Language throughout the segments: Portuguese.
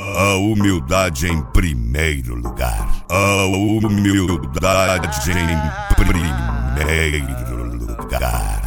A humildade em primeiro lugar. A humildade em primeiro lugar.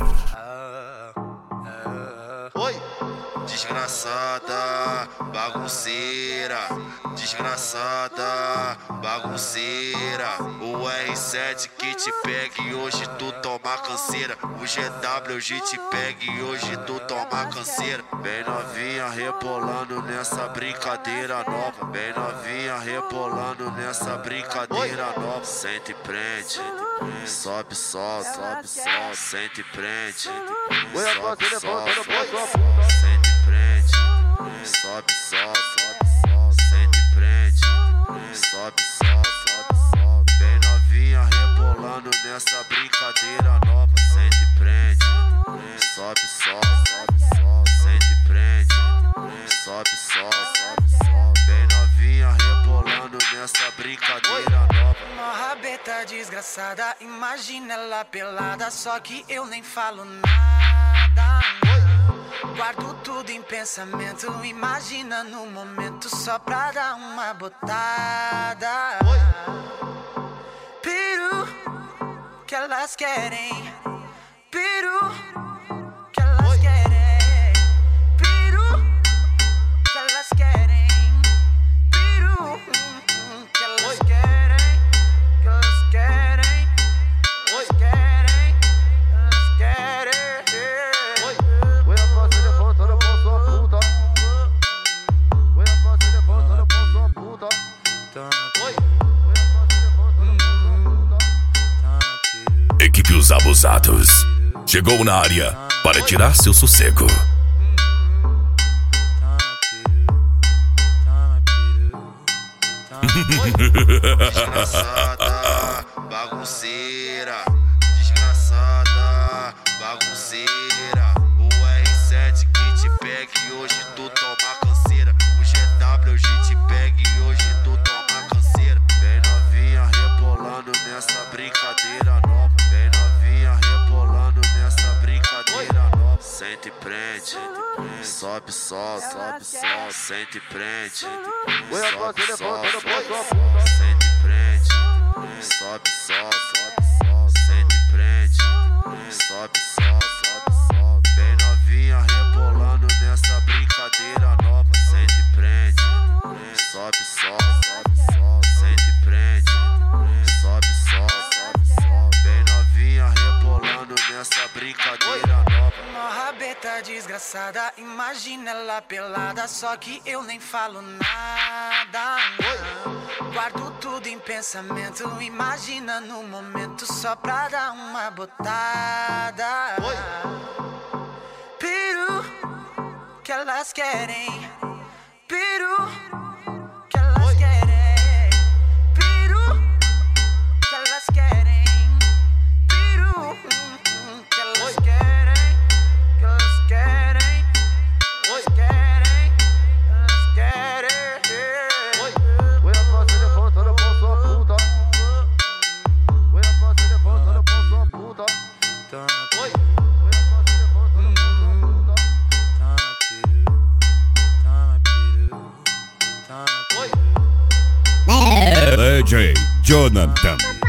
Oi, desgraçada, bagunceira. Desgraçada, bagunceira. O R7 que te pega e hoje tu toma canseira. O GW hoje te pega e hoje tu toma canseira. Bem novinha rebolando nessa brincadeira nova. Bem novinha rebolando nessa brincadeira nova. Sente e prende, sobe, solta, sobe, solta. Sente e prende, sobe, solta. Sente e prende, sobe, solta. Sente e prende, sobe, solta. Bem novinha rebolando nessa brincadeira nova. Sente e prende, sobe, solta. Sente e prende, sobe, solta. Bem novinha rebolando nessa brincadeira nova. Uma rabeta desgraçada, imagina ela pelada, só que eu nem falo nada. Guardo tudo em pensamento, imagina no momento só pra dar uma botada. Peru que elas querem, peru que elas querem, peru que elas querem, peru que elas querem, que elas querem, elas querem, elas querem. Equipe Os Abusados chegou na área para tirar seu sossego. Desgraçada, bagunceira. Desgraçada, bagunceira. O R7 que te pega e hoje tu toma canseira. O GW hoje te pega e hoje tu toma canseira. Bem novinha rebolando nessa brincadeira nova. Bem novinha rebolando nessa brincadeira nova. Sente e prende, sobe, solta, sobe, solta. Sente e prende, sobe, solta. Sente e prende, sobe, solta. Sente e prende, sobe, solta. Bem novinha rebolando nessa brincadeira nova. Sente e prende, sobe, solta. Sente e prende, sobe, solta. Bem novinha rebolando nessa brincadeira nova. Uma rabeta desgraçada, imagina ela pelada, só que eu nem falo nada. Guardo tudo em pensamento, imagina no momento só pra dar uma botada. Peru que elas querem, peru que elas querem, peru que elas querem, peru que elas querem, que elas querem, elas querem, elas querem. DJ Jonathan.